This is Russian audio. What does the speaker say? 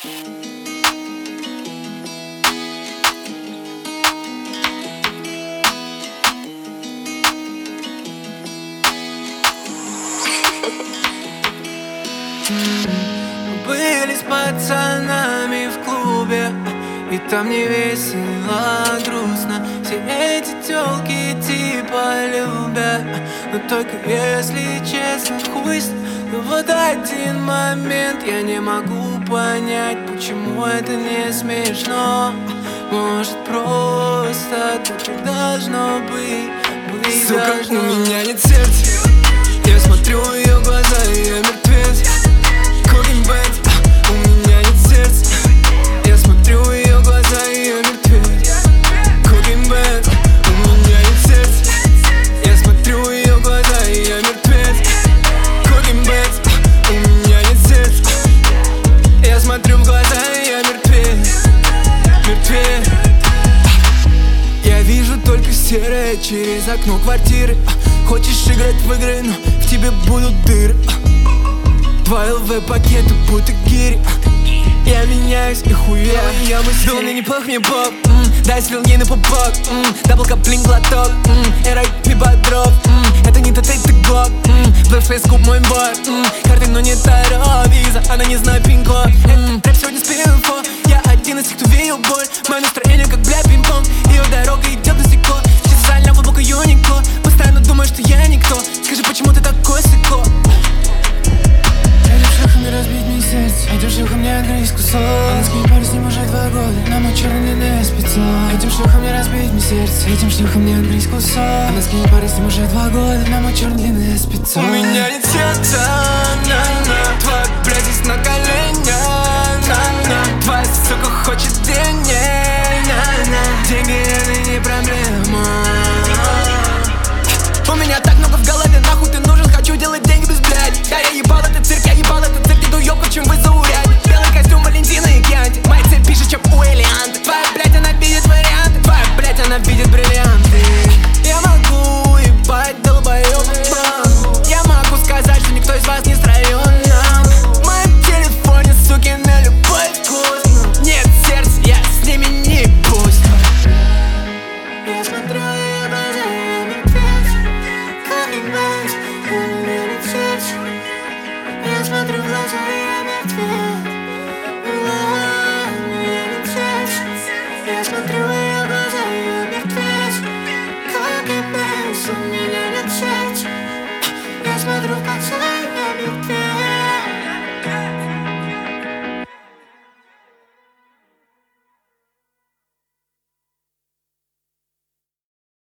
Мы были с пацанами в клубе, и там не весело, грустно. Все эти тёлки типа любят, но только если честно, хуй с ним. Но вот один момент я не могу понять, почему это не смешно. Может, просто так и должно быть. Сука, у меня нет сердца. Я смотрю в ее глаза, и я мертвец. Cooking Band, у меня нет сердца. Я смотрю в ее глаза, и я мертвец. Cooking Band, у меня нет сердца. Я смотрю в ее глаза, и я мертвец. Cooking Band, у меня нет сердца. Я смотрю в глаза, и я мертвец. Мертвец. Я вижу только серое через окно квартиры. Хочешь играть в игры, но в тебе будут дыры. Два ЛВ-пакета будто гири. Я меняюсь и хуя. Я мыслю, мне неплохо, мне бог. Дай слил ей на пупок. Дабл каплин глоток. Эрай ми бодров. Это не тот, это глок. Блэкфейс куб мой бой. Карты, но не таро, виза. Она не знает пин-код. Рэп сегодня с инфо. Я один из тех, кто видел боль. Мое настроение как, бля, пинг-понг. Ее дорога идет далеко. Специально глубоко юнико. Постоянно думаю, что я никто. Скажи, почему ты такой сыко? Этим шлюхом не разбить мне сердце. Этим шлюхом не отгрызть кусок. Она скинет пару с ним уже 2 года. На мой черный длинный спецов. Этим шлюхом не разбить мне сердце. Этим шлюхом не отгрызть кусок. Она скинет пару с ним уже 2 года. На мой черный длинный спецов. У меня нет сердца,